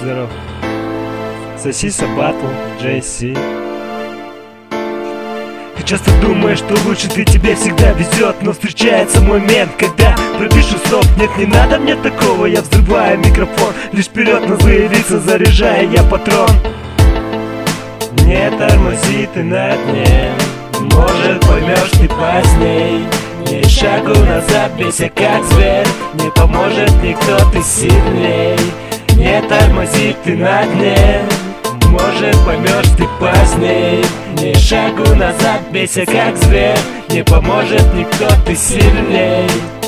Здоров. Сосиса батл, Джесси. Ты часто думаешь, что лучше ты, тебе всегда везет, но встречается момент, когда пропишу стоп. Нет, не надо мне такого, я взрываю микрофон, лишь вперед на злые лица заряжая я патрон. Не тормози ты на дне, может поймешь ты поздней. Ни шагу назад, бейся как зверь, не поможет никто, ты сильней. Не тормози ты на дне, может поймешь ты поздней. Ни шагу назад, бейся как зверь, не поможет никто, ты сильней.